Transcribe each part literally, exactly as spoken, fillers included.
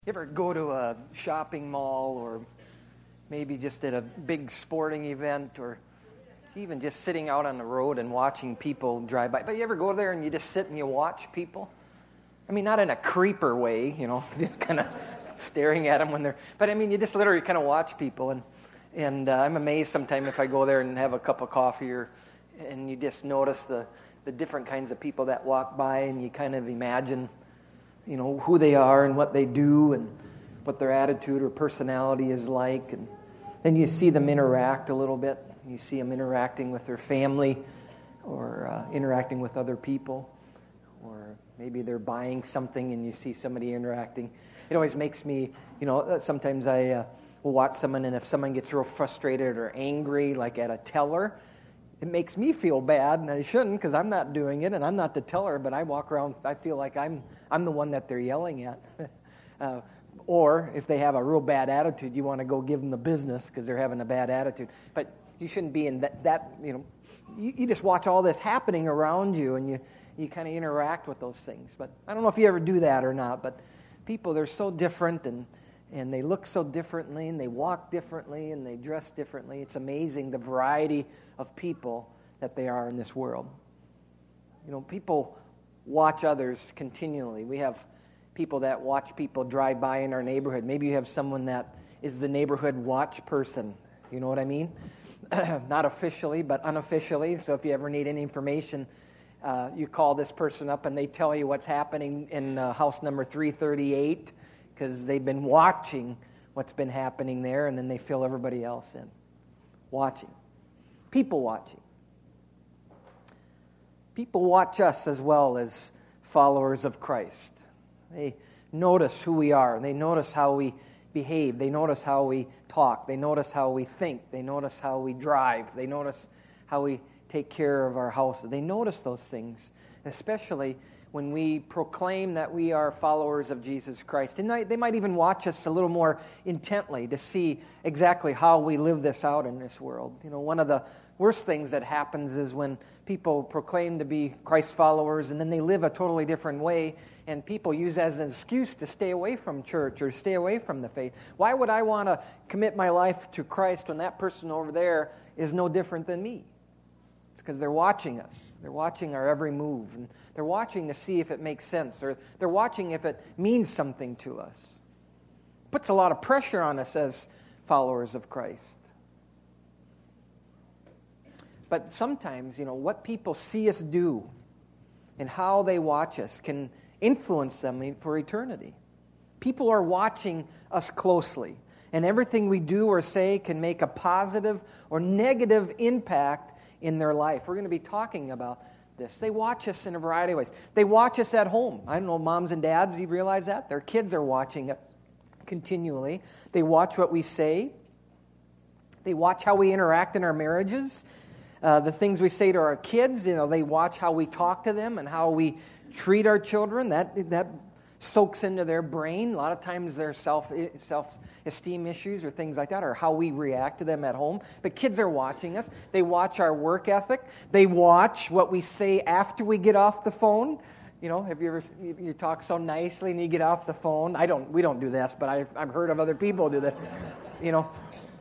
You ever go to a shopping mall or maybe just at a big sporting event or even just sitting out on the road and watching people drive by? But you ever go there and you just sit and you watch people? I mean, not in a creeper way, you know, just kind of staring at them when they're... But I mean, you just literally kind of watch people. And, and uh, I'm amazed sometimes if I go there and have a cup of coffee or, and you just notice the, the different kinds of people that walk by and you kind of imagine... you know, who they are and what they do and what their attitude or personality is like. And then you see them interact a little bit. You see them interacting with their family or uh, interacting with other people. Or maybe they're buying something and you see somebody interacting. It always makes me, you know, sometimes I uh, will watch someone, and if someone gets real frustrated or angry, like at a teller, it makes me feel bad, and I shouldn't because I'm not doing it, and I'm not the teller, but I walk around, I feel like I'm I'm the one that they're yelling at. uh, or if they have a real bad attitude, you want to go give them the business because they're having a bad attitude. But you shouldn't be in that, that you know, you, you just watch all this happening around you, and you, you kind of interact with those things. But I don't know if you ever do that or not, but people, they're so different, and and they look so differently, and they walk differently, and they dress differently. It's amazing the variety of people that they are in this world. You know, people watch others continually. We have people that watch people drive by in our neighborhood. Maybe you have someone that is the neighborhood watch person. You know what I mean? Not officially, but unofficially. So if you ever need any information, uh, you call this person up and they tell you what's happening in uh, house number three thirty-eight because they've been watching what's been happening there, and then they fill everybody else in. Watching. People watching. People watch us as well as followers of Christ. They notice who we are. They notice how we behave. They notice how we talk. They notice how we think. They notice how we drive. They notice how we take care of our house. They notice those things, especially when we proclaim that we are followers of Jesus Christ. And they might even watch us a little more intently to see exactly how we live this out in this world. You know, one of the worst things that happens is when people proclaim to be Christ followers and then they live a totally different way, and people use that as an excuse to stay away from church or stay away from the faith. Why would I want to commit my life to Christ when that person over there is no different than me? It's because they're watching us. They're watching our every move. And they're watching to see if it makes sense, or they're watching if it means something to us. It puts a lot of pressure on us as followers of Christ. But sometimes, you know, what people see us do and how they watch us can influence them for eternity. People are watching us closely, and everything we do or say can make a positive or negative impact in their life. We're going to be talking about this. They watch us in a variety of ways. They watch us at home. I don't know, moms and dads, you realize that? Their kids are watching it continually. They watch what we say. They watch how we interact in our marriages. Uh, the things we say to our kids, you know, they watch how we talk to them and how we treat our children. That that soaks into their brain. A lot of times their self self-esteem issues or things like that, or how we react to them at home. But kids are watching us. They watch our work ethic. They watch what we say after we get off the phone. You know, have you ever you, you talk so nicely and you get off the phone? I don't. We don't do this, but I've I've heard of other people do that. You know.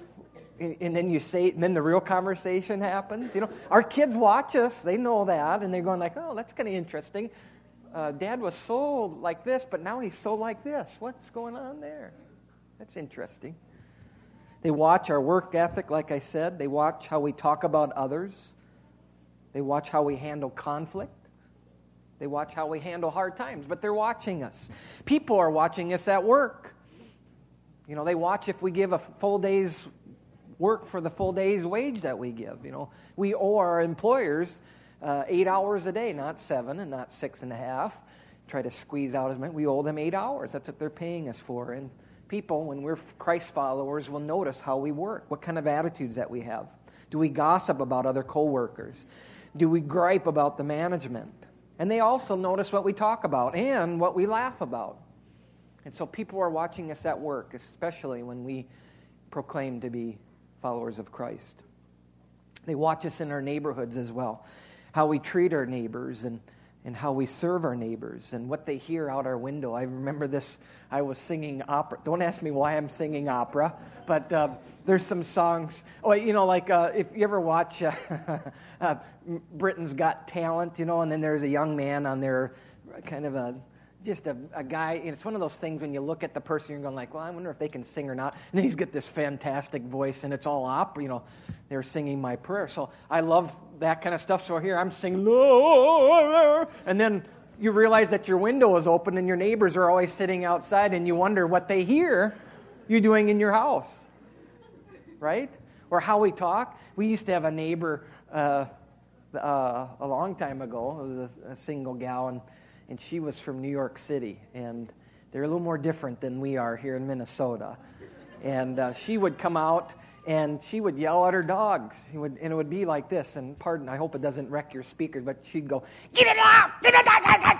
And then you say, and then the real conversation happens. You know, our kids watch us; they know that, and they're going like, "Oh, that's kind of interesting. Uh, Dad was so like this, but now he's so like this. What's going on there? That's interesting." They watch our work ethic, like I said. They watch how we talk about others. They watch how we handle conflict. They watch how we handle hard times. But they're watching us. People are watching us at work. You know, they watch if we give a full day's work for the full day's wage that we give. You know, we owe our employers uh, eight hours a day, not seven and not six and a half. Try to squeeze out as much. We owe them eight hours. That's what they're paying us for. And people, when we're Christ followers, will notice how we work, what kind of attitudes that we have. Do we gossip about other coworkers? Do we gripe about the management? And they also notice what we talk about and what we laugh about. And so people are watching us at work, especially when we proclaim to be followers of Christ. They watch us in our neighborhoods as well, how we treat our neighbors and and how we serve our neighbors and what they hear out our window. I remember this, I was singing opera. Don't ask me why I'm singing opera, but uh, there's some songs. Oh, you know, like uh, if you ever watch uh, uh, Britain's Got Talent, you know, and then there's a young man on there, kind of a, just a, a guy, and it's one of those things when you look at the person, you're going like, well, I wonder if they can sing or not. And then he's got this fantastic voice, and it's all opera, you know. They're singing My Prayer. So I love that kind of stuff. So here I'm singing, Lord, and then you realize that your window is open and your neighbors are always sitting outside, and you wonder what they hear you doing in your house, right? Or how we talk. We used to have a neighbor uh, uh, a long time ago. It was a, a single gal, and And she was from New York City, and they're a little more different than we are here in Minnesota. And uh, she would come out, and she would yell at her dogs. He would, and it would be like this, and pardon, I hope it doesn't wreck your speakers, but she'd go, get it out! Get it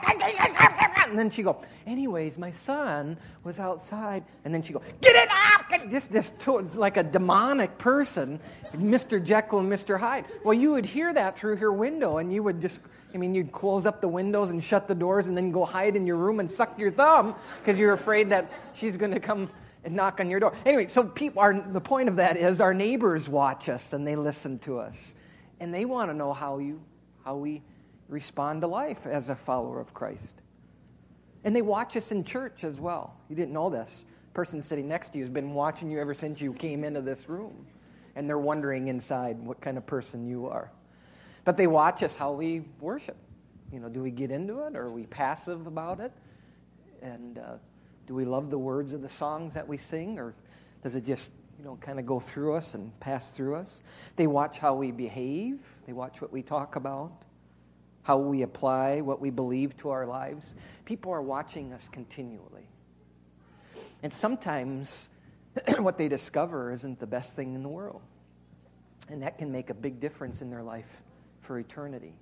out! And then she'd go, anyways, my son was outside. And then she'd go, get it out! Just this, like a demonic person, Mister Jekyll and Mister Hyde. Well, you would hear that through her window, and you would just... I mean, you'd close up the windows and shut the doors and then go hide in your room and suck your thumb because you're afraid that she's going to come and knock on your door. Anyway, so people are, the point of that is our neighbors watch us and they listen to us. And they want to know how you, how we respond to life as a follower of Christ. And they watch us in church as well. You didn't know this. The person sitting next to you has been watching you ever since you came into this room. And they're wondering inside what kind of person you are. But they watch us how we worship. You know, do we get into it, or are we passive about it? And uh, do we love the words of the songs that we sing, or does it just, you know, kind of go through us and pass through us? They watch how we behave. They watch what we talk about, how we apply what we believe to our lives. People are watching us continually. And sometimes what they discover isn't the best thing in the world. And that can make a big difference in their life for eternity.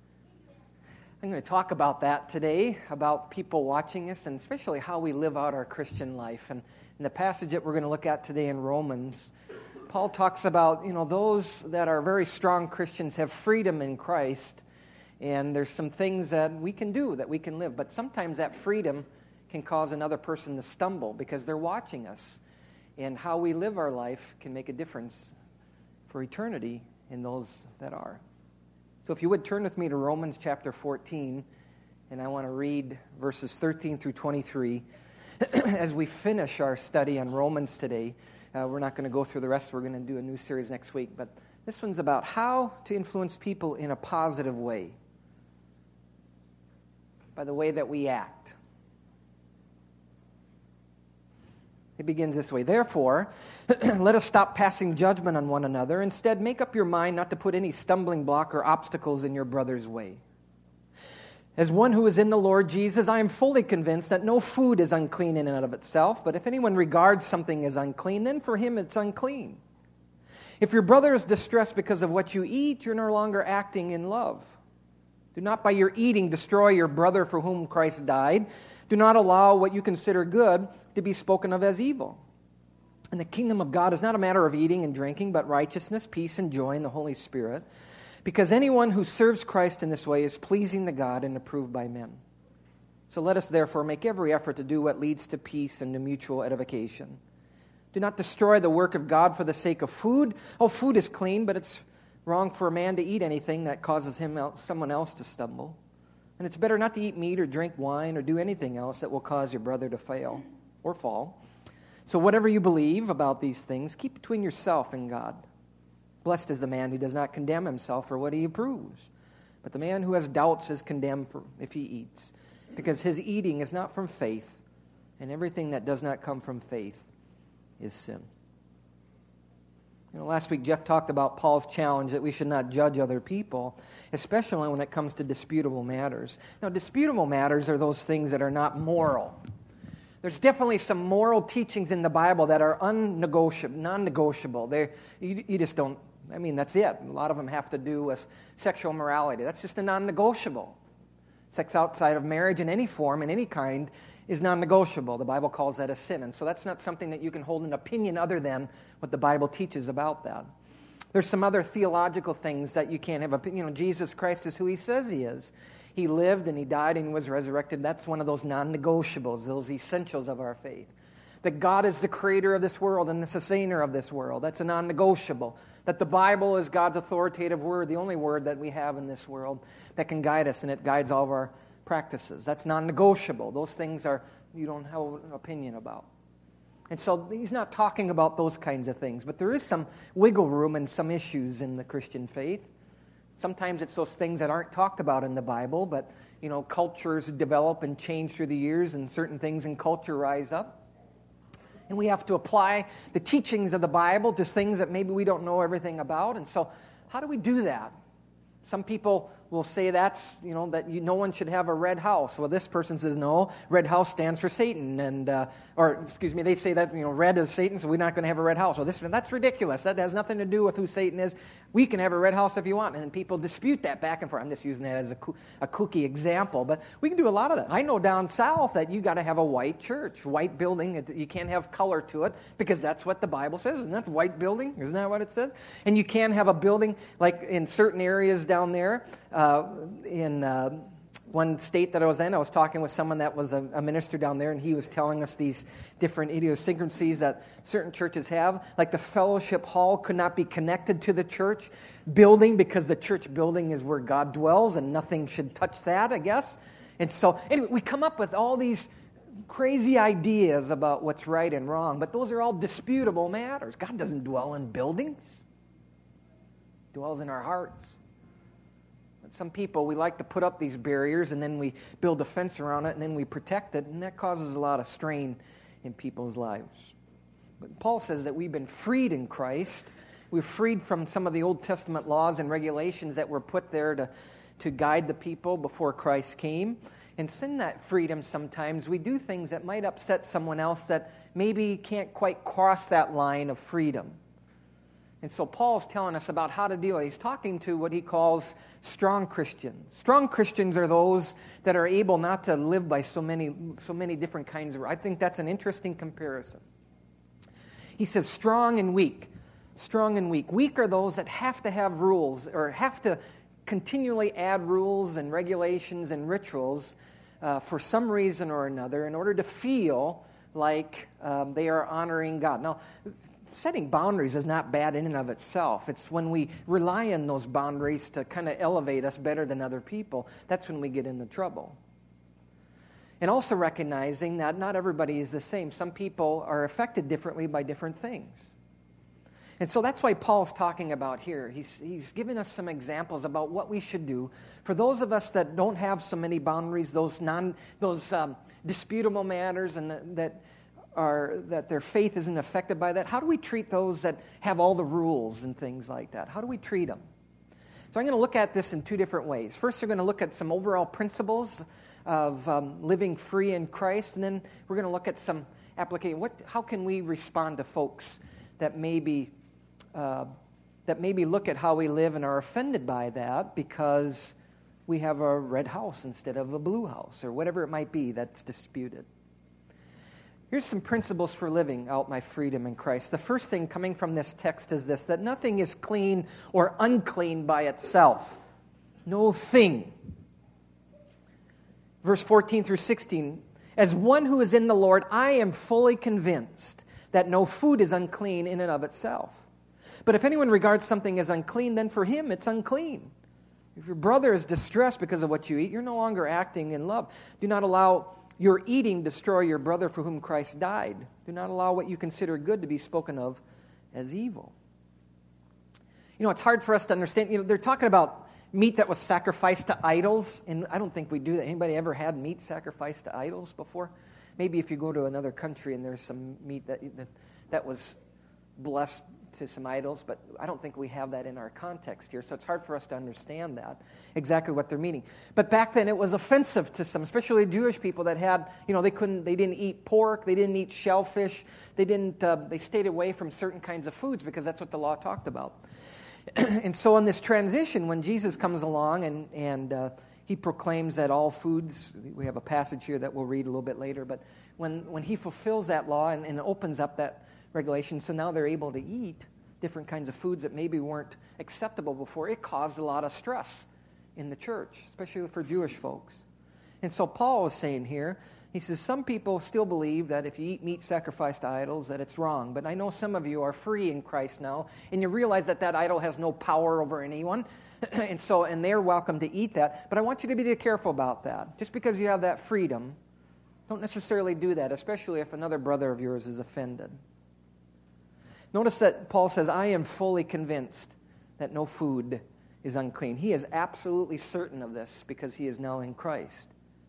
I'm going to talk about that today, about people watching us, and especially how we live out our Christian life. And in the passage that we're going to look at today in Romans, Paul talks about, you know, those that are very strong Christians have freedom in Christ, and there's some things that we can do, that we can live. But sometimes that freedom can cause another person to stumble because they're watching us. And how we live our life can make a difference for eternity in those that are. So if you would turn with me to Romans chapter fourteen, and I want to read verses thirteen through twenty-three. As we finish our study on Romans today, uh, we're not going to go through the rest. We're going to do a new series next week. But this one's about how to influence people in a positive way, by the way that we act. It begins this way. Therefore, let us stop passing judgment on one another. Instead, make up your mind not to put any stumbling block or obstacles in your brother's way. As one who is in the Lord Jesus, I am fully convinced that no food is unclean in and of itself, but if anyone regards something as unclean, then for him it's unclean. If your brother is distressed because of what you eat, you're no longer acting in love. Do not by your eating destroy your brother for whom Christ died. Do not allow what you consider good to be spoken of as evil. And the kingdom of God is not a matter of eating and drinking, but righteousness, peace, and joy in the Holy Spirit. Because anyone who serves Christ in this way is pleasing to God and approved by men. So let us therefore make every effort to do what leads to peace and to mutual edification. Do not destroy the work of God for the sake of food. Oh, food is clean, but it's wrong for a man to eat anything that causes him someone else to stumble. And it's better not to eat meat or drink wine or do anything else that will cause your brother to fail or fall. So whatever you believe about these things, keep between yourself and God. Blessed is the man who does not condemn himself for what he approves. But the man who has doubts is condemned for if he eats, because his eating is not from faith, and everything that does not come from faith is sin. You know, last week Jeff talked about Paul's challenge that we should not judge other people, especially when it comes to disputable matters. Now, disputable matters are those things that are not moral. There's definitely some moral teachings in the Bible that are unnegotiable, non-negotiable. They, you, you just don't, I mean, that's it. A lot of them have to do with sexual morality. That's just a non-negotiable. Sex outside of marriage in any form, in any kind, is non-negotiable. The Bible calls that a sin. And so that's not something that you can hold an opinion other than what the Bible teaches about that. There's some other theological things that you can't have opinion. You know, Jesus Christ is who he says he is. He lived and he died and he was resurrected. That's one of those non-negotiables, those essentials of our faith. That God is the creator of this world and the sustainer of this world. That's a non-negotiable. That the Bible is God's authoritative word, the only word that we have in this world that can guide us, and it guides all of our practices. That's non-negotiable. Those things are you don't have an opinion about. And so he's not talking about those kinds of things, but there is some wiggle room and some issues in the Christian faith. Sometimes it's those things that aren't talked about in the Bible, but you know, cultures develop and change through the years, and certain things in culture rise up. And we have to apply the teachings of the Bible to things that maybe we don't know everything about. And so how do we do that? Some people will say that's, you know, that you, no one should have a red house. Well, this person says, no, red house stands for Satan. And, uh, or, excuse me, they say that, you know, red is Satan, so we're not going to have a red house. Well, this, that's ridiculous. That has nothing to do with who Satan is. We can have a red house if you want. And people dispute that back and forth. I'm just using that as a, a kooky example. But we can do a lot of that. I know down south that you got to have a white church, white building. You can't have color to it because that's what the Bible says. Isn't that white building? Isn't that what it says? And you can have a building like in certain areas down there. Uh, in uh, one state that I was in, I was talking with someone that was a, a minister down there, and he was telling us these different idiosyncrasies that certain churches have. Like the fellowship hall could not be connected to the church building because the church building is where God dwells, and nothing should touch that, I guess. And so, anyway, we come up with all these crazy ideas about what's right and wrong, but those are all disputable matters. God doesn't dwell in buildings. He dwells in our hearts. Some people, we like to put up these barriers and then we build a fence around it and then we protect it, and that causes a lot of strain in people's lives. But Paul says that we've been freed in Christ. We're freed from some of the Old Testament laws and regulations that were put there to, to guide the people before Christ came. And in that freedom, sometimes we do things that might upset someone else that maybe can't quite cross that line of freedom. And so Paul's telling us about how to deal. He's talking to what he calls strong Christians. Strong Christians are those that are able not to live by so many, so many different kinds of... I think that's an interesting comparison. He says strong and weak. Strong and weak. Weak are those that have to have rules or have to continually add rules and regulations and rituals uh, for some reason or another in order to feel like um, they are honoring God. Now, setting boundaries is not bad in and of itself. It's when we rely on those boundaries to kind of elevate us better than other people, that's when we get into trouble. And also recognizing that not everybody is the same. Some people are affected differently by different things. And so that's why Paul's talking about here. He's, he's giving us some examples about what we should do. For those of us that don't have so many boundaries, those non, those um, disputable matters, and that, that are that their faith isn't affected by that, how do we treat those that have all the rules and things like that? How do we treat them? So I'm going to look at this in two different ways. First, we're going to look at some overall principles of um, living free in Christ, and then we're going to look at some application. What, how can we respond to folks that maybe uh, that maybe look at how we live and are offended by that because we have a red house instead of a blue house, or whatever it might be that's disputed? Here's some principles for living out my freedom in Christ. The first thing coming from this text is this, that nothing is clean or unclean by itself. No thing. Verse fourteen through sixteen, as one who is in the Lord, I am fully convinced that no food is unclean in and of itself. But if anyone regards something as unclean, then for him it's unclean. If your brother is distressed because of what you eat, you're no longer acting in love. Do not allow your eating destroy your brother for whom Christ died. Do not allow what you consider good to be spoken of as evil. You know, it's hard for us to understand. You know, they're talking about meat that was sacrificed to idols, and I don't think we do that. Anybody ever had meat sacrificed to idols before? Maybe if you go to another country and there's some meat that that, that was blessed to some idols, but I don't think we have that in our context here, so it's hard for us to understand that, exactly what they're meaning. But back then it was offensive to some, especially Jewish people that had, you know, they couldn't, they didn't eat pork, they didn't eat shellfish, they didn't, uh, they stayed away from certain kinds of foods because that's what the law talked about. And so in this transition, when Jesus comes along and, and uh, he proclaims that all foods, we have a passage here that we'll read a little bit later, but when, when he fulfills that law and, and opens up that regulation, so now they're able to eat different kinds of foods that maybe weren't acceptable before, it caused a lot of stress in the church, especially for Jewish folks. And so Paul was saying here, he says, some people still believe that if you eat meat sacrificed to idols, that it's wrong. But I know some of you are free in Christ now, and you realize that that idol has no power over anyone, and so and they're welcome to eat that. But I want you to be careful about that. Just because you have that freedom, don't necessarily do that, especially if another brother of yours is offended. Notice that Paul says, I am fully convinced that no food is unclean. He is absolutely certain of this because he is now in Christ.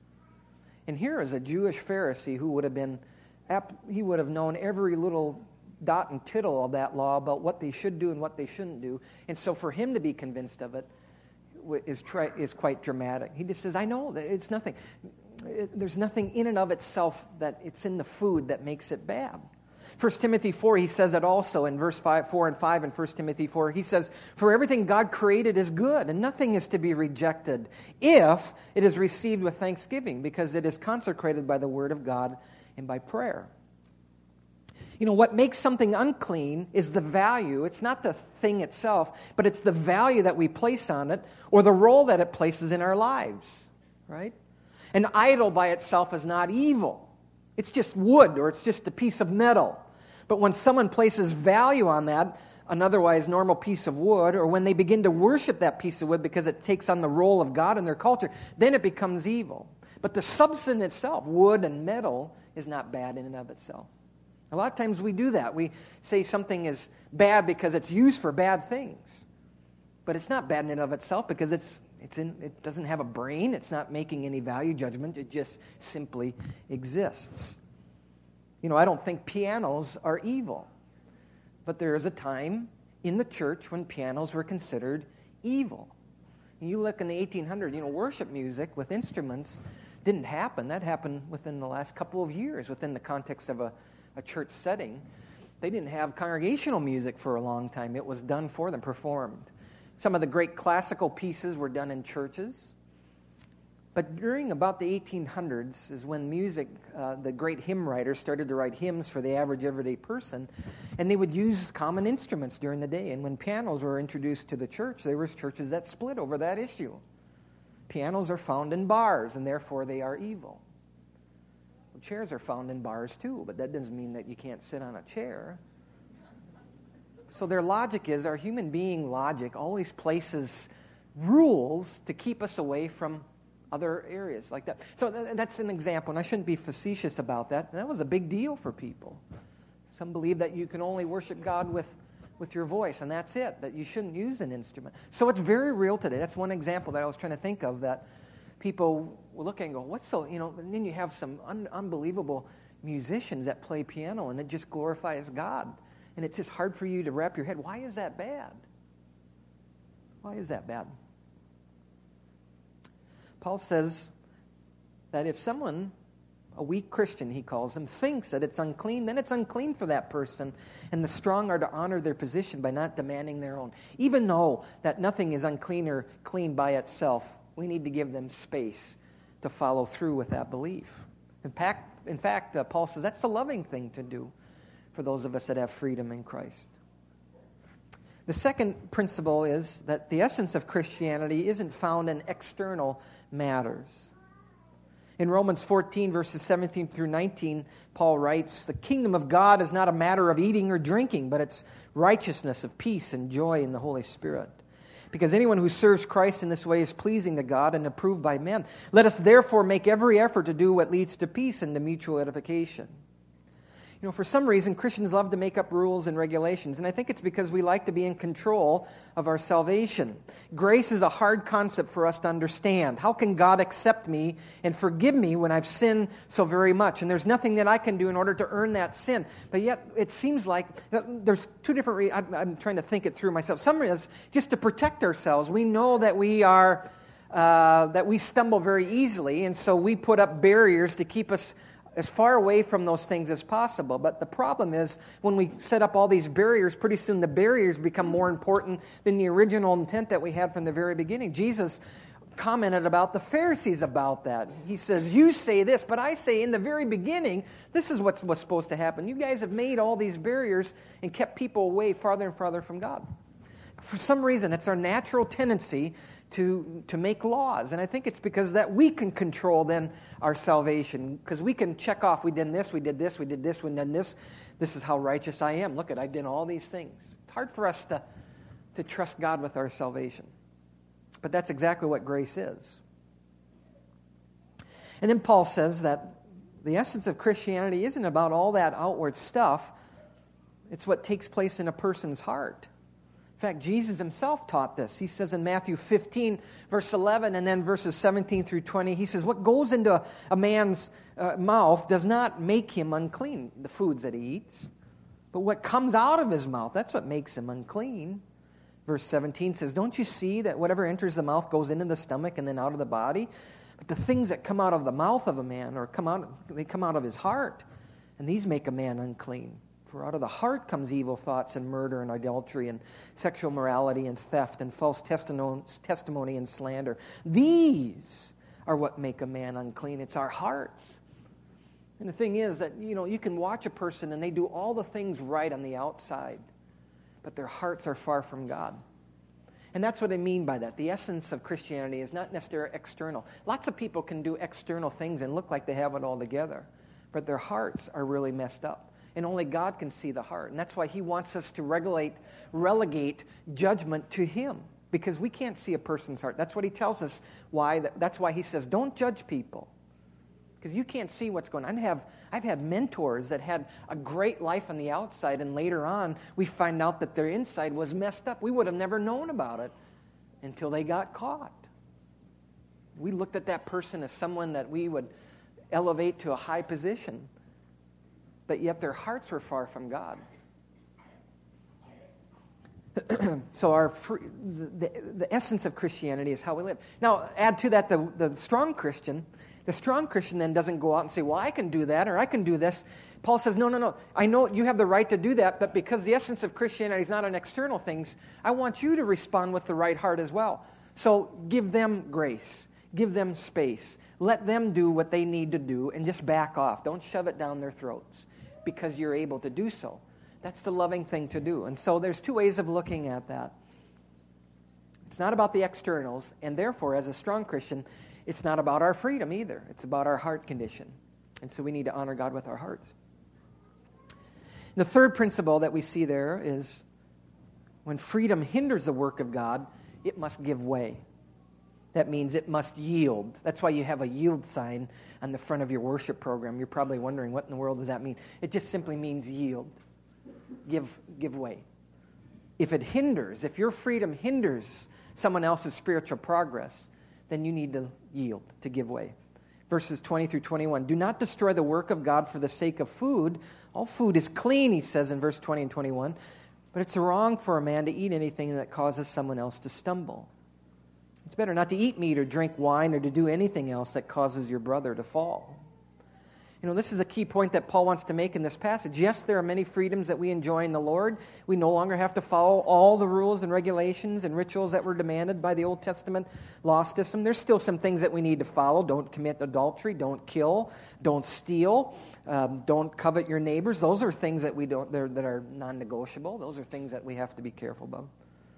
And here is a Jewish Pharisee who would have been, he would have known every little dot and tittle of that law about what they should do and what they shouldn't do. And so for him to be convinced of it is, tri- is quite dramatic. He just says, I know that it's nothing. It, there's nothing in and of itself that it's in the food that makes it bad. First Timothy four, he says it also in verse five, four and five in First Timothy four. He says, for everything God created is good, and nothing is to be rejected if it is received with thanksgiving, because it is consecrated by the word of God and by prayer. You know, what makes something unclean is the value. It's not the thing itself, but it's the value that we place on it or the role that it places in our lives, right? An idol by itself is not evil. It's just wood or it's just a piece of metal. But when someone places value on that, an otherwise normal piece of wood, or when they begin to worship that piece of wood because it takes on the role of God in their culture, then it becomes evil. But the substance itself, wood and metal, is not bad in and of itself. A lot of times we do that. We say something is bad because it's used for bad things. But it's not bad in and of itself because it's it's in, it doesn't have a brain. It's not making any value judgment. It just simply exists. You know, I don't think pianos are evil. But there is a time in the church when pianos were considered evil. And you look in the eighteen hundreds, you know, worship music with instruments didn't happen. That happened within the last couple of years within the context of a, a church setting. They didn't have congregational music for a long time. It was done for them, performed. Some of the great classical pieces were done in churches. But during about the eighteen hundreds is when music, uh, the great hymn writers started to write hymns for the average everyday person, and they would use common instruments during the day. And when pianos were introduced to the church, there was churches that split over that issue. Pianos are found in bars, and therefore they are evil. Well, chairs are found in bars too, but that doesn't mean that you can't sit on a chair. So their logic is, our human being logic always places rules to keep us away from other areas like that. So th- that's an example, and I shouldn't be facetious about that. That was a big deal for people. Some believe that you can only worship God with, with your voice, and that's it, that you shouldn't use an instrument. So it's very real today. That's one example that I was trying to think of, that people will look at and go, what's so, you know, and then you have some un- unbelievable musicians that play piano, and it just glorifies God. And it's just hard for you to wrap your head. Why is that bad? Why is that bad? Paul says that if someone, a weak Christian he calls them, thinks that it's unclean, then it's unclean for that person. And the strong are to honor their position by not demanding their own. Even though that nothing is unclean or clean by itself, we need to give them space to follow through with that belief. In fact, in fact uh, Paul says that's the loving thing to do for those of us that have freedom in Christ. The second principle is that the essence of Christianity isn't found in external matters. In Romans fourteen, verses seventeen through nineteen, Paul writes, the kingdom of God is not a matter of eating or drinking, but it's righteousness of peace and joy in the Holy Spirit. Because anyone who serves Christ in this way is pleasing to God and approved by men. Let us therefore make every effort to do what leads to peace and to mutual edification. You know, for some reason, Christians love to make up rules and regulations, and I think it's because we like to be in control of our salvation. Grace is a hard concept for us to understand. How can God accept me and forgive me when I've sinned so very much? And there's nothing that I can do in order to earn that sin. But yet, it seems like there's two different reasons. I'm, I'm trying to think it through myself. Some is just to protect ourselves. We know that we are, uh, that we stumble very easily, and so we put up barriers to keep us as far away from those things as possible. But the problem is, when we set up all these barriers, pretty soon the barriers become more important than the original intent that we had from the very beginning. Jesus commented about the Pharisees about that. He says, you say this, but I say in the very beginning, this is what was supposed to happen. You guys have made all these barriers and kept people away farther and farther from God. For some reason, it's our natural tendency to, to make laws. And I think it's because that we can control then our salvation. Because we can check off, we did this, we did this, we did this, we did this. This is how righteous I am. Look at, I did all these things. It's hard for us to, to trust God with our salvation. But that's exactly what grace is. And then Paul says that the essence of Christianity isn't about all that outward stuff. It's what takes place in a person's heart. In fact, Jesus himself taught this. He says in Matthew fifteen, verse eleven, and then verses seventeen through twenty, he says, what goes into a, a man's uh, mouth does not make him unclean, the foods that he eats. But what comes out of his mouth, that's what makes him unclean. Verse seventeen says, don't you see that whatever enters the mouth goes into the stomach and then out of the body? But the things that come out of the mouth of a man, or come out, they come out of his heart, and these make a man unclean. For out of the heart comes evil thoughts and murder and adultery and sexual morality and theft and false testimony and slander. These are what make a man unclean. It's our hearts. And the thing is that, you know, you can watch a person and they do all the things right on the outside, but their hearts are far from God. And that's what I mean by that. The essence of Christianity is not necessarily external. Lots of people can do external things and look like they have it all together, but their hearts are really messed up. And only God can see the heart. And that's why he wants us to regulate, relegate judgment to him, because we can't see a person's heart. That's what he tells us. Why? That's why he says, don't judge people, because you can't see what's going on. I have, I've had mentors that had a great life on the outside, and later on we find out that their inside was messed up. We would have never known about it until they got caught. We looked at that person as someone that we would elevate to a high position, but yet their hearts were far from God. So our free, the, the essence of Christianity is how we live. Now, add to that the, the strong Christian. The strong Christian then doesn't go out and say, well, I can do that or I can do this. Paul says, no, no, no. I know you have the right to do that, but because the essence of Christianity is not on external things, I want you to respond with the right heart as well. So give them grace. Give them space. Let them do what they need to do and just back off. Don't shove it down their throats because you're able to do so. That's the loving thing to do. And so there's two ways of looking at that. It's not about the externals, and therefore, as a strong Christian, it's not about our freedom either. It's about our heart condition. And so we need to honor God with our hearts. The third principle that we see there is when freedom hinders the work of God, it must give way. That means it must yield. That's why you have a yield sign on the front of your worship program. You're probably wondering, what in the world does that mean? It just simply means yield. Give, give way. If it hinders, if your freedom hinders someone else's spiritual progress, then you need to yield, to give way. Verses twenty through twenty-one. Do not destroy the work of God for the sake of food. All food is clean, he says in verse twenty and twenty-one. But it's wrong for a man to eat anything that causes someone else to stumble. It's better not to eat meat or drink wine or to do anything else that causes your brother to fall. You know, this is a key point that Paul wants to make in this passage. Yes, there are many freedoms that we enjoy in the Lord. We no longer have to follow all the rules and regulations and rituals that were demanded by the Old Testament law system. There's still some things that we need to follow. Don't commit adultery. Don't kill. Don't steal. Um, don't covet your neighbors. Those are things that we don't that are non-negotiable. Those are things that we have to be careful about.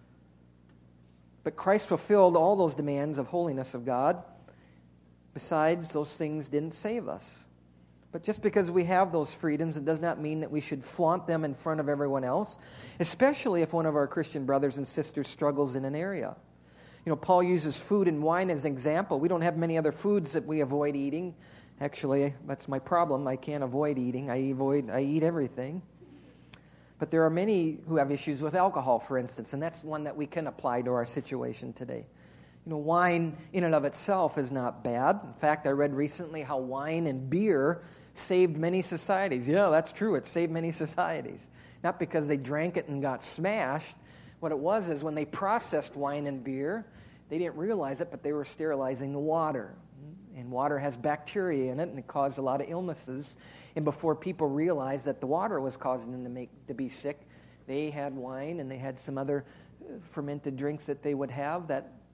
But Christ fulfilled all those demands of holiness of God. Besides, those things didn't save us. But just because we have those freedoms, it does not mean that we should flaunt them in front of everyone else, especially if one of our Christian brothers and sisters struggles in an area. You know, Paul uses food and wine as an example. We don't have many other foods that we avoid eating. Actually, that's my problem. I can't avoid eating. I avoid. I eat everything. But there are many who have issues with alcohol, for instance, and that's one that we can apply to our situation today. You know, wine in and of itself is not bad. In fact, I read recently how wine and beer saved many societies. Yeah, that's true. It saved many societies. Not because they drank it and got smashed. What it was is when they processed wine and beer, they didn't realize it, but they were sterilizing the water. And water has bacteria in it, and it caused a lot of illnesses. And before people realized that the water was causing them to make to be sick, they had wine and they had some other fermented drinks that they would have that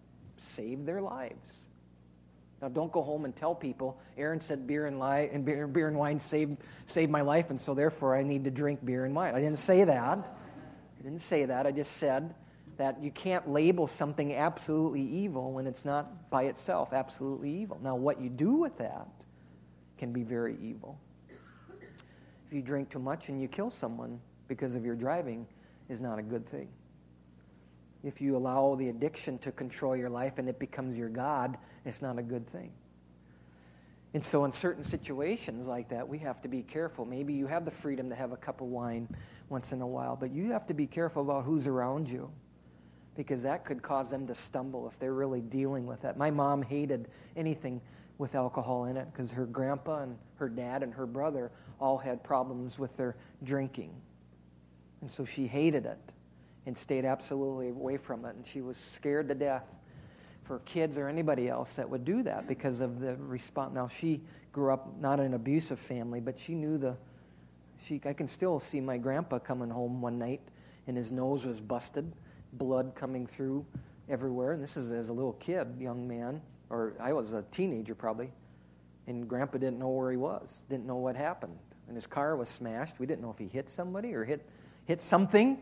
saved their lives. Now, don't go home and tell people, Aaron said beer and, li- and beer, beer and wine saved, saved my life, and so therefore I need to drink beer and wine. I didn't say that. I didn't say that. I just said that you can't label something absolutely evil when it's not by itself absolutely evil. Now, what you do with that can be very evil. If you drink too much and you kill someone because of your driving, is not a good thing. If you allow the addiction to control your life and it becomes your God, it's not a good thing. And so in certain situations like that, we have to be careful. Maybe you have the freedom to have a cup of wine once in a while, but you have to be careful about who's around you, because that could cause them to stumble if they're really dealing with that. My mom hated anything with alcohol in it because her grandpa and her dad and her brother all had problems with their drinking. And so she hated it and stayed absolutely away from it. And she was scared to death for kids or anybody else that would do that because of the response. Now, she grew up not in an abusive family, but she knew the... She, I can still see my grandpa coming home one night, and his nose was busted, blood coming through everywhere. And this is as a little kid, young man, or I was a teenager probably, and Grandpa didn't know where he was, didn't know what happened. And his car was smashed. We didn't know if he hit somebody or hit hit something.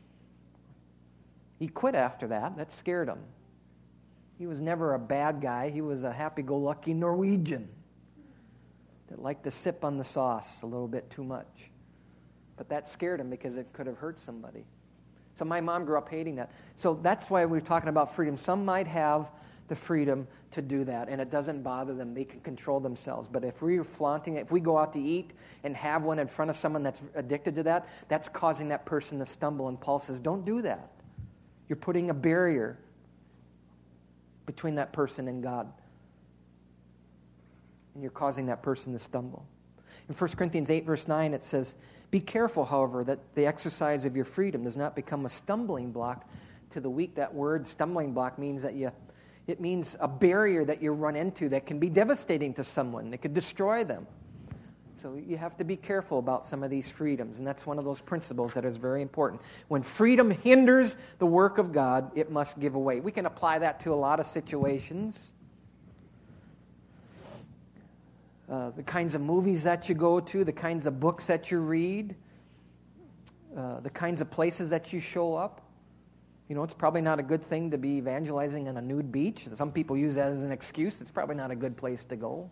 He quit after that. That scared him. He was never a bad guy. He was a happy-go-lucky Norwegian that liked to sip on the sauce a little bit too much. But that scared him because it could have hurt somebody. So my mom grew up hating that. So that's why we're talking about freedom. Some might have the freedom to do that, and it doesn't bother them. They can control themselves. But if we're flaunting it, if we go out to eat and have one in front of someone that's addicted to that, that's causing that person to stumble. And Paul says, don't do that. You're putting a barrier between that person and God. And you're causing that person to stumble. In First Corinthians eight, verse nine, it says, be careful, however, that the exercise of your freedom does not become a stumbling block to the weak. That word, stumbling block, means that you, it means a barrier that you run into that can be devastating to someone. It could destroy them. So you have to be careful about some of these freedoms, and that's one of those principles that is very important. When freedom hinders the work of God, it must give away. We can apply that to a lot of situations. Uh, the kinds of movies that you go to, the kinds of books that you read, uh, the kinds of places that you show up. You know, it's probably not a good thing to be evangelizing on a nude beach. Some people use that as an excuse. It's probably not a good place to go,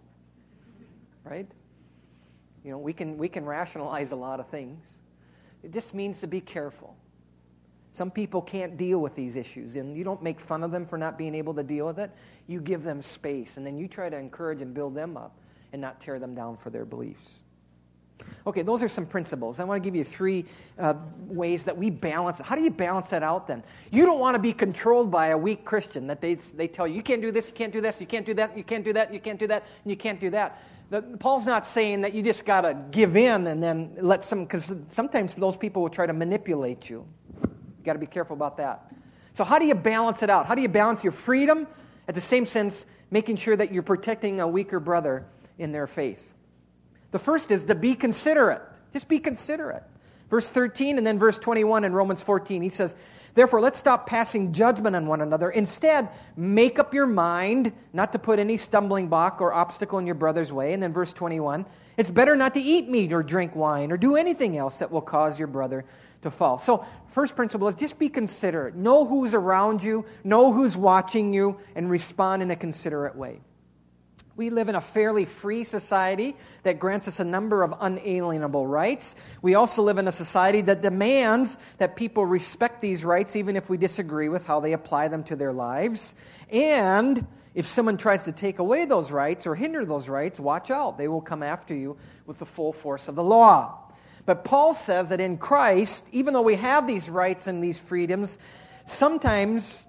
right? You know, we can we can rationalize a lot of things. It just means to be careful. Some people can't deal with these issues, and you don't make fun of them for not being able to deal with it. You give them space, and then you try to encourage and build them up and not tear them down for their beliefs. Okay, those are some principles. I want to give you three uh, ways that we balance it. How do you balance that out then? You don't want to be controlled by a weak Christian that they they tell you, you can't do this, you can't do this, you can't do that, you can't do that, you can't do that, and you can't do that. The, Paul's not saying that you just got to give in and then let some, because sometimes those people will try to manipulate you. You've got to be careful about that. So how do you balance it out? How do you balance your freedom, at the same sense, making sure that you're protecting a weaker brother in their faith? The first is to be considerate. Just be considerate. Verse thirteen and then verse twenty-one in Romans fourteen, he says, therefore, let's stop passing judgment on one another. Instead, make up your mind not to put any stumbling block or obstacle in your brother's way. And then verse twenty-one, it's better not to eat meat or drink wine or do anything else that will cause your brother to fall. So, first principle is just be considerate. Know who's around you, know who's watching you, and respond in a considerate way. We live in a fairly free society that grants us a number of unalienable rights. We also live in a society that demands that people respect these rights even if we disagree with how they apply them to their lives. And if someone tries to take away those rights or hinder those rights, watch out. They will come after you with the full force of the law. But Paul says that in Christ, even though we have these rights and these freedoms, sometimes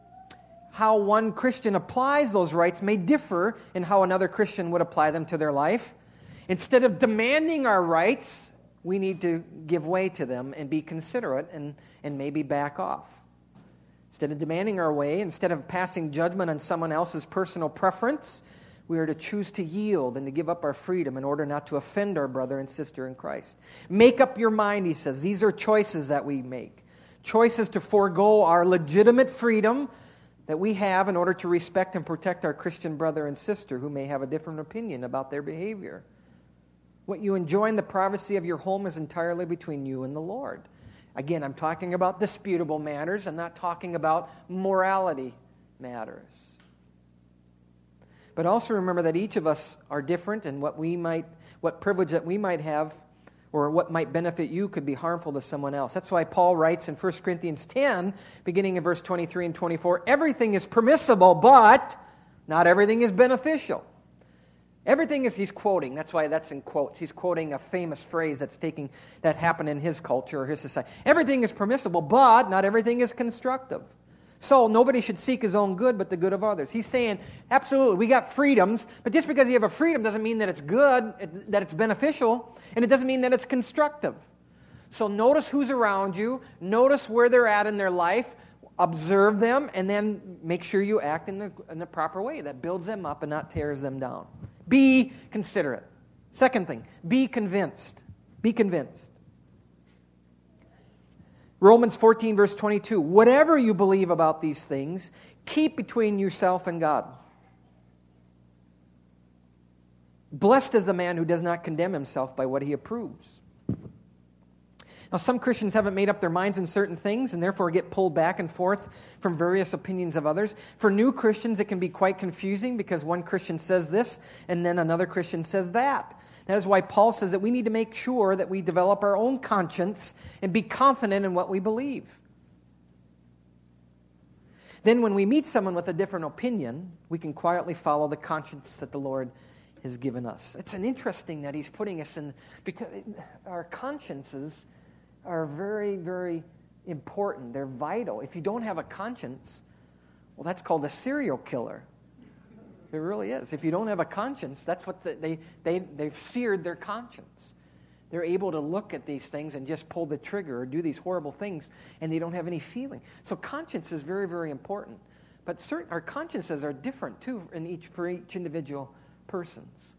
how one Christian applies those rights may differ in how another Christian would apply them to their life. Instead of demanding our rights, we need to give way to them and be considerate and, and maybe back off. Instead of demanding our way, instead of passing judgment on someone else's personal preference, we are to choose to yield and to give up our freedom in order not to offend our brother and sister in Christ. Make up your mind, he says. These are choices that we make. Choices to forego our legitimate freedom that we have in order to respect and protect our Christian brother and sister who may have a different opinion about their behavior. What you enjoy in the privacy of your home is entirely between you and the Lord. Again, I'm talking about disputable matters. I'm not talking about morality matters. But also remember that each of us are different, and what we might, what privilege that we might have or what might benefit you could be harmful to someone else. That's why Paul writes in First Corinthians ten, beginning in verse twenty-three and twenty-four, everything is permissible, but not everything is beneficial. Everything is, he's quoting, that's why that's in quotes. He's quoting a famous phrase that's taking, that happened in his culture or his society. Everything is permissible, but not everything is constructive. So nobody should seek his own good, but the good of others. He's saying, absolutely, we got freedoms, but just because you have a freedom doesn't mean that it's good, that it's beneficial, and it doesn't mean that it's constructive. So notice who's around you, notice where they're at in their life, observe them, and then make sure you act in the, in the proper way that builds them up and not tears them down. Be considerate. Second thing, be convinced. Be convinced. Romans fourteen, verse twenty-two, whatever you believe about these things, keep between yourself and God. Blessed is the man who does not condemn himself by what he approves. Now, some Christians haven't made up their minds in certain things and therefore get pulled back and forth from various opinions of others. For new Christians, it can be quite confusing because one Christian says this and then another Christian says that. That is why Paul says that we need to make sure that we develop our own conscience and be confident in what we believe. Then when we meet someone with a different opinion, we can quietly follow the conscience that the Lord has given us. It's an interesting that he's putting us in, because our consciences are very, very important. They're vital. If you don't have a conscience, well, that's called a serial killer. It really is. If you don't have a conscience, that's what the, they, they, they've seared their conscience. They're able to look at these things and just pull the trigger or do these horrible things, and they don't have any feeling. So conscience is very, very important. But certain, our consciences are different, too, in each, for each individual persons.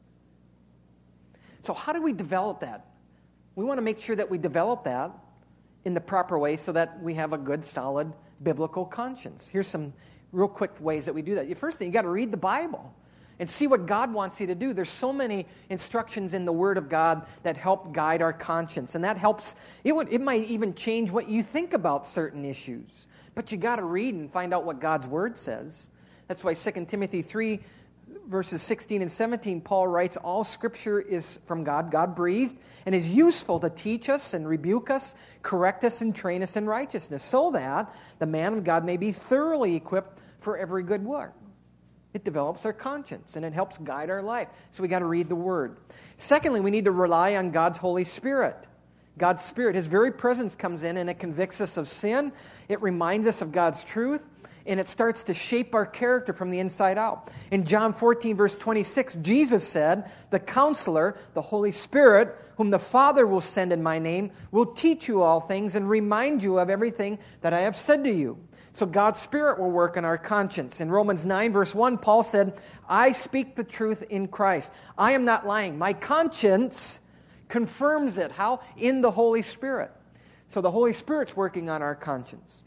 So how do we develop that? We want to make sure that we develop that in the proper way so that we have a good, solid, biblical conscience. Here's some real quick ways that we do that. The first thing, you got to read the Bible and see what God wants you to do. There's so many instructions in the Word of God that help guide our conscience, and that helps. It would, it might even change what you think about certain issues. But you got to read and find out what God's Word says. That's why Second Timothy three, verses sixteen and seventeen, Paul writes, all Scripture is from God, God-breathed, and is useful to teach us and rebuke us, correct us, and train us in righteousness, so that the man of God may be thoroughly equipped for every good work. It develops our conscience, and it helps guide our life. So we got to read the Word. Secondly, we need to rely on God's Holy Spirit. God's Spirit, His very presence comes in, and it convicts us of sin. It reminds us of God's truth, and it starts to shape our character from the inside out. In John fourteen, verse twenty-six, Jesus said, the Counselor, the Holy Spirit, whom the Father will send in my name, will teach you all things and remind you of everything that I have said to you. So God's Spirit will work in our conscience. In Romans nine, verse one, Paul said, I speak the truth in Christ. I am not lying. My conscience confirms it. How? In the Holy Spirit. So the Holy Spirit's working on our conscience.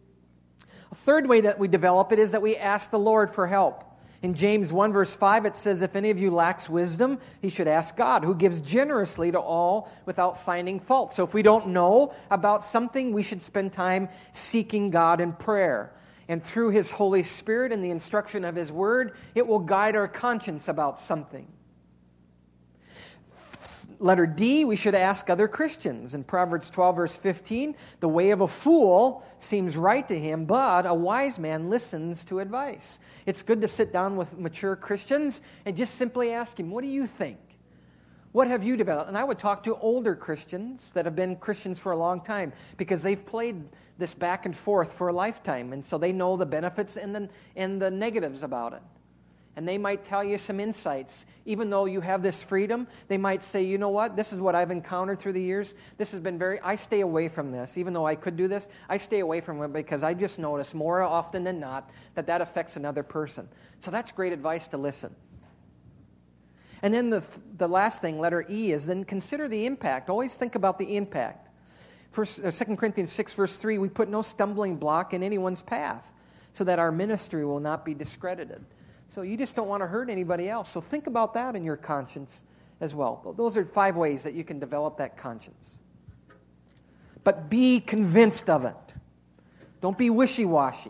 A third way that we develop it is that we ask the Lord for help. In James one, verse five, it says, if any of you lacks wisdom, he should ask God, who gives generously to all without finding fault. So if we don't know about something, we should spend time seeking God in prayer. And through His Holy Spirit and the instruction of His Word, it will guide our conscience about something. Letter D, we should ask other Christians. In Proverbs twelve, verse fifteen, the way of a fool seems right to him, but a wise man listens to advice. It's good to sit down with mature Christians and just simply ask him, what do you think? What have you developed? And I would talk to older Christians that have been Christians for a long time because they've played this back and forth for a lifetime, and so they know the benefits and the, and the negatives about it. And they might tell you some insights. Even though you have this freedom, they might say, you know what, this is what I've encountered through the years. This has been very, I stay away from this. Even though I could do this, I stay away from it because I just notice more often than not that that affects another person. So that's great advice to listen. And then the the last thing, letter E, is then consider the impact. Always think about the impact. First, uh, Second Corinthians six, verse three, we put no stumbling block in anyone's path. so that our ministry will not be discredited. So you just don't want to hurt anybody else. So think about that in your conscience as well. Those are five ways that you can develop that conscience. But be convinced of it. Don't be wishy-washy.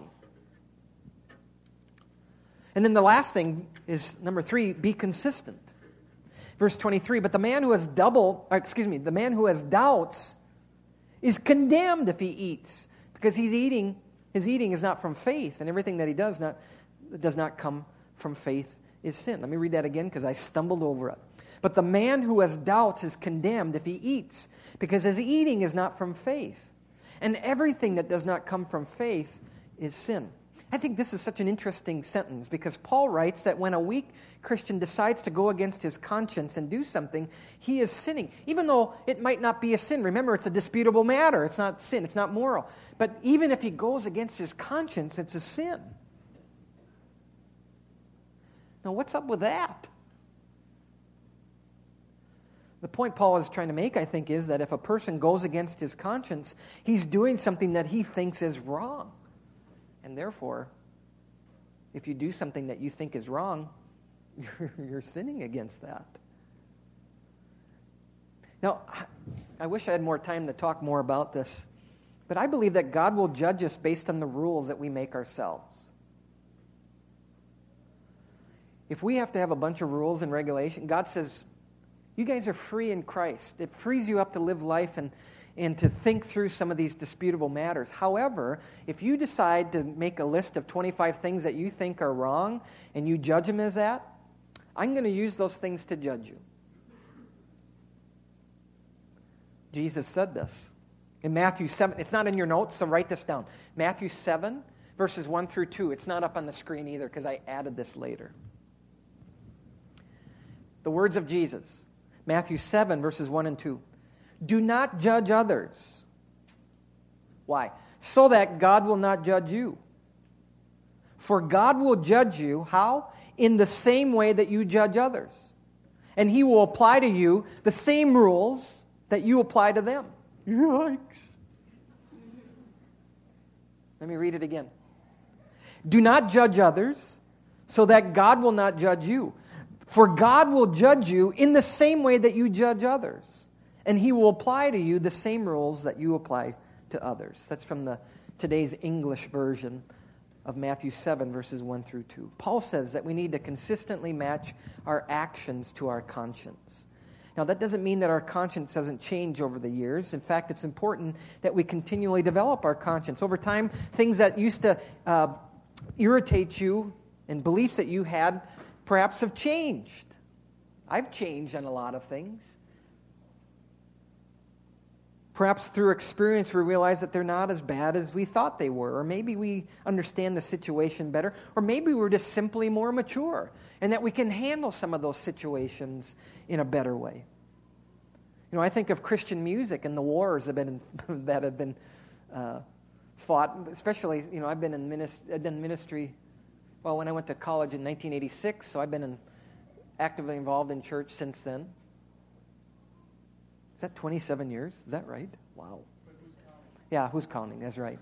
And then the last thing is, number three, be consistent. Verse twenty-three, but the man who has double, or excuse me, the man who has doubts is condemned if he eats, because he's eating, his eating is not from faith, and everything that he does not does not come from faith is sin. Let me read that again because I stumbled over it. But the man who has doubts is condemned if he eats, because his eating is not from faith. And everything that does not come from faith is sin. I think this is such an interesting sentence because Paul writes that when a weak Christian decides to go against his conscience and do something, he is sinning. Even though it might not be a sin. Remember, it's a disputable matter. It's not sin. It's not moral. But even if he goes against his conscience, it's a sin. Now, what's up with that? The point Paul is trying to make, I think, is that if a person goes against his conscience, he's doing something that he thinks is wrong. And therefore, if you do something that you think is wrong, you're, you're sinning against that. Now, I wish I had more time to talk more about this, but I believe that God will judge us based on the rules that we make ourselves. If we have to have a bunch of rules and regulation, God says, you guys are free in Christ. It frees you up to live life and, and to think through some of these disputable matters. However, if you decide to make a list of twenty-five things that you think are wrong and you judge them as that, I'm going to use those things to judge you. Jesus said this in Matthew seven. It's not in your notes, so write this down. Matthew seven, verses one through two. It's not up on the screen either because I added this later. The words of Jesus. Matthew seven, verses one and two. Do not judge others. Why? So that God will not judge you. For God will judge you, how? In the same way that you judge others. And He will apply to you the same rules that you apply to them. Yikes. Let me read it again. Do not judge others, so that God will not judge you. For God will judge you in the same way that you judge others. And He will apply to you the same rules that you apply to others. That's from the today's English version of Matthew seven, verses one through two. Paul says that we need to consistently match our actions to our conscience. Now, that doesn't mean that our conscience doesn't change over the years. In fact, it's important that we continually develop our conscience. Over time, things that used to uh, irritate you and beliefs that you had perhaps have changed. I've changed on a lot of things. Perhaps through experience we realize that they're not as bad as we thought they were. Or maybe we understand the situation better. Or maybe we're just simply more mature and that we can handle some of those situations in a better way. You know, I think of Christian music and the wars that have been, that have been uh, fought. Especially, you know, I've been in ministry, I've done ministry well, when I went to college in nineteen eighty-six, so I've been in, actively involved in church since then. Is that twenty-seven years? Is that right? Wow. Yeah, who's counting? That's right.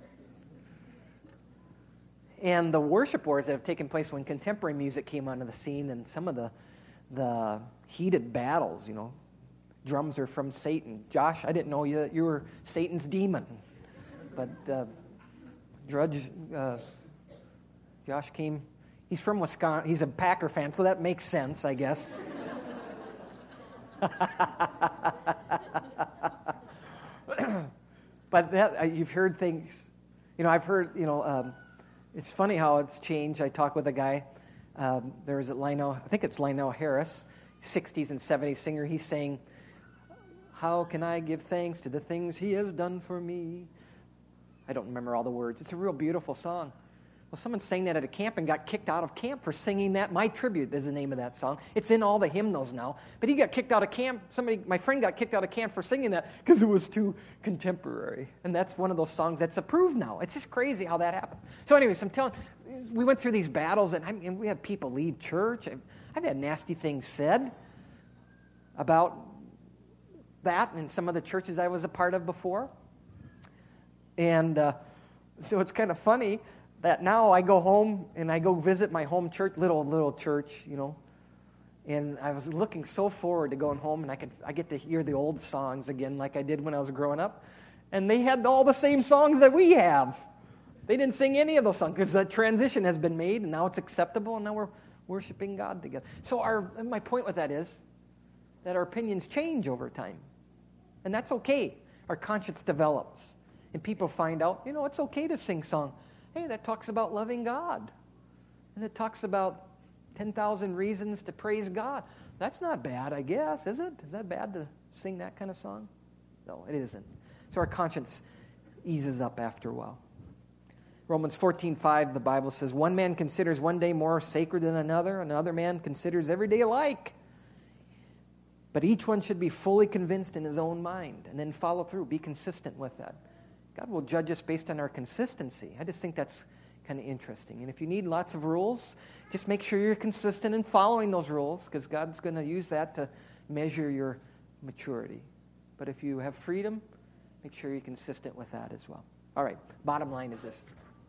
And the worship wars that have taken place when contemporary music came onto the scene and some of the the heated battles, you know. Drums are from Satan. Josh, I didn't know you, you were Satan's demon. But uh, Drudge, uh, Josh came, he's from Wisconsin. He's a Packer fan, so that makes sense, I guess. But that, uh, you've heard things, you know, I've heard, you know, um, it's funny how it's changed. I talked with a guy, um, there was a Lionel, I think it's Lionel Harris, sixties and seventies singer. He's saying, how can I give thanks to the things He has done for me? I don't remember all the words. It's a real beautiful song. Well, someone sang that at a camp and got kicked out of camp for singing that. My Tribute is the name of that song. It's in all the hymnals now. But he got kicked out of camp. Somebody, my friend got kicked out of camp for singing that because it was too contemporary. And that's one of those songs that's approved now. It's just crazy how that happened. So anyways, I'm telling we went through these battles, and I mean, we had people leave church. I've, I've had nasty things said about that in some of the churches I was a part of before. And uh, so it's kind of funny that now I go home and I go visit my home church, little, little church, you know. And I was looking so forward to going home, and I could I get to hear the old songs again like I did when I was growing up. And they had all the same songs that we have. They didn't sing any of those songs because the transition has been made, and now it's acceptable, and now we're worshiping God together. So our my point with that is that our opinions change over time. And that's okay. Our conscience develops. And people find out, you know, it's okay to sing song. Hey, that talks about loving God. And it talks about ten thousand reasons to praise God. That's not bad, I guess, is it? Is that bad to sing that kind of song? No, it isn't. So our conscience eases up after a while. Romans fourteen five, the Bible says, one man considers one day more sacred than another, and another man considers every day alike. But each one should be fully convinced in his own mind, and then follow through, be consistent with that. God will judge us based on our consistency. I just think that's kind of interesting. And if you need lots of rules, just make sure you're consistent in following those rules, because God's going to use that to measure your maturity. But if you have freedom, make sure you're consistent with that as well. All right, bottom line is this.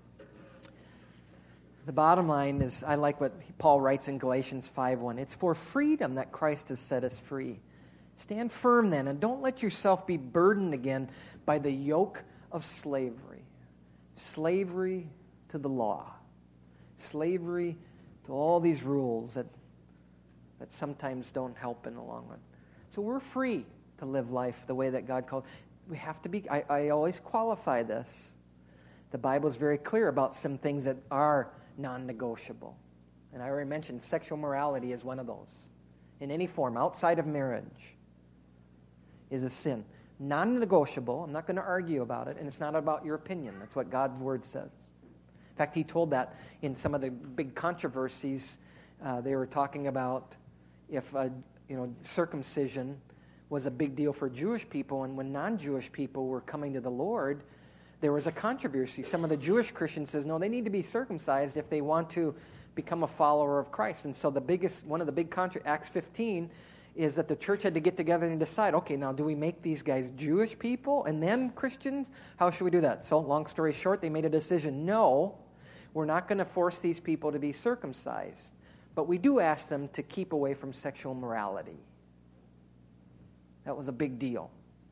The bottom line is, I like what Paul writes in Galatians five one. It's for freedom that Christ has set us free. Stand firm then, and don't let yourself be burdened again by the yoke of slavery. Slavery to the law. Slavery to all these rules that, that sometimes don't help in the long run. So we're free to live life the way that God called. We have to be, I, I always qualify this. The Bible is very clear about some things that are non-negotiable. And I already mentioned sexual morality is one of those. In any form, outside of marriage, is a sin. Non-negotiable. I'm not going to argue about it, and it's not about your opinion. That's what God's Word says. In fact, he told that in some of the big controversies. Uh, they were talking about if uh, you know circumcision was a big deal for Jewish people, and when non-Jewish people were coming to the Lord, there was a controversy. Some of the Jewish Christians says, no, they need to be circumcised if they want to become a follower of Christ. And so the biggest, one of the big contra- Acts fifteen is that the church had to get together and decide, okay, now do we make these guys Jewish people and then Christians? How should we do that? So long story short, they made a decision. No, we're not going to force these people to be circumcised. But we do ask them to keep away from sexual morality. That was a big deal.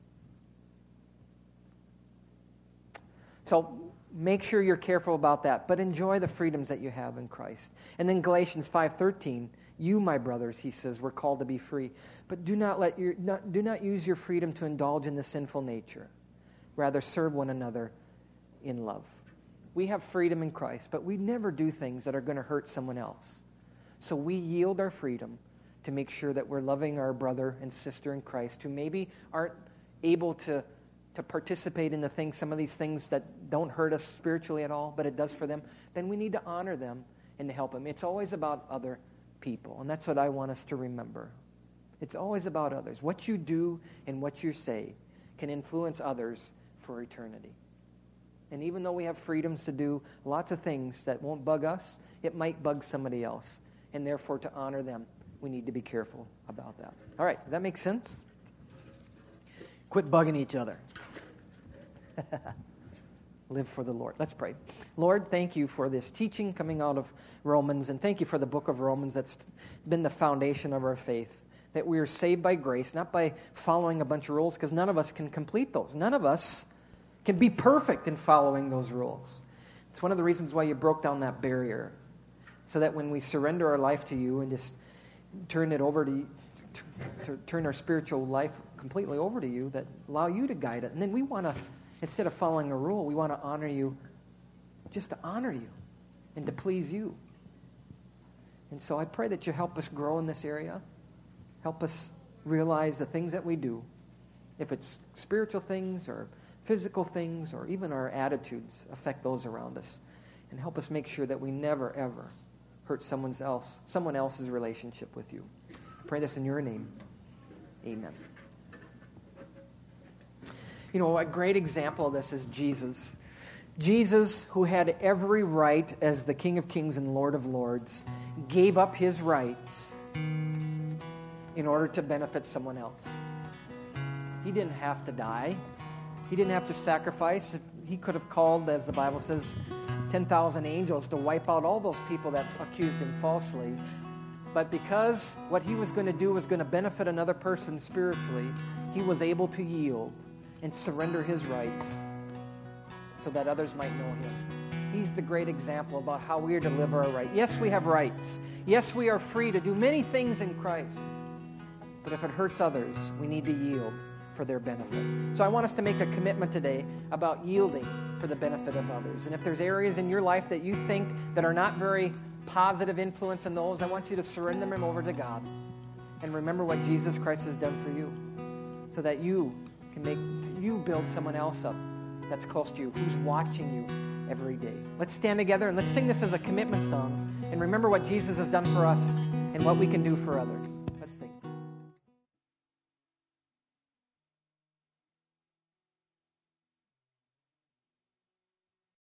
So make sure you're careful about that, but enjoy the freedoms that you have in Christ. And then Galatians five thirteen, you, my brothers, he says, we're called to be free, but do not let your not, do not use your freedom to indulge in the sinful nature. Rather, serve one another in love. We have freedom in Christ, but we never do things that are going to hurt someone else. So we yield our freedom to make sure that we're loving our brother and sister in Christ who maybe aren't able to to participate in the things, some of these things that don't hurt us spiritually at all, but it does for them, then we need to honor them and to help them. It's always about other people, and that's what I want us to remember. It's always about others. What you do and what you say can influence others for eternity. And even though we have freedoms to do lots of things that won't bug us, it might bug somebody else, and therefore to honor them, we need to be careful about that. All right, does that make sense? Quit bugging each other. Live for the Lord. Let's pray. Lord, thank you for this teaching coming out of Romans, and thank you for the book of Romans that's been the foundation of our faith, that we are saved by grace, not by following a bunch of rules, because none of us can complete those. None of us can be perfect in following those rules. It's one of the reasons why you broke down that barrier, so that when we surrender our life to you and just turn it over to you, to, to turn our spiritual life completely over to you, that allow you to guide it. And then we want to, instead of following a rule, we want to honor you, just to honor you and to please you. And so I pray that you help us grow in this area. Help us realize the things that we do, if it's spiritual things or physical things or even our attitudes, affect those around us. And help us make sure that we never, ever hurt someone else, someone else's relationship with you. I pray this in your name. Amen. You know, a great example of this is Jesus. Jesus, who had every right as the King of Kings and Lord of Lords, gave up his rights in order to benefit someone else. He didn't have to die. He didn't have to sacrifice. He could have called, as the Bible says, ten thousand angels to wipe out all those people that accused him falsely. But because what he was going to do was going to benefit another person spiritually, he was able to yield and surrender his rights so that others might know him. He's the great example about how we are to live our right. Yes, we have rights. Yes, we are free to do many things in Christ. But if it hurts others, we need to yield for their benefit. So I want us to make a commitment today about yielding for the benefit of others. And if there's areas in your life that you think that are not very positive influence in those, I want you to surrender them over to God. And remember what Jesus Christ has done for you, so that you can make, you build someone else up that's close to you, who's watching you every day. Let's stand together and let's sing this as a commitment song and remember what Jesus has done for us and what we can do for others. Let's sing.